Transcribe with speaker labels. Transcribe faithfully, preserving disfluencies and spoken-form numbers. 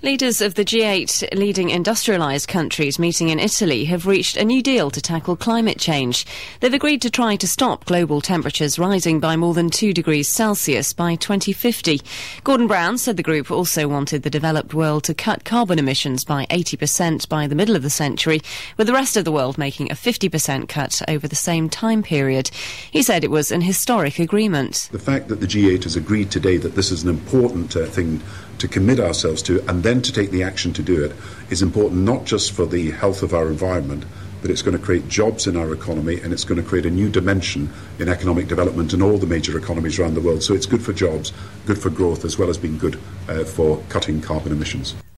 Speaker 1: Leaders of the G eight leading industrialised countries meeting in Italy have reached a new deal to tackle climate change. They've agreed to try to stop global temperatures rising by more than two degrees Celsius by twenty fifty. Gordon Brown said the group also wanted the developed world to cut carbon emissions by eighty percent by the middle of the century, with the rest of the world making a fifty percent cut over the same time period. He said it was an historic agreement.
Speaker 2: The fact that the G eight has agreed today that this is an important uh, thing to commit ourselves to and then to take the action to do it is important not just for the health of our environment, but it's going to create jobs in our economy and it's going to create a new dimension in economic development in all the major economies around the world. So it's good for jobs, good for growth, as well as being good uh, for cutting carbon emissions.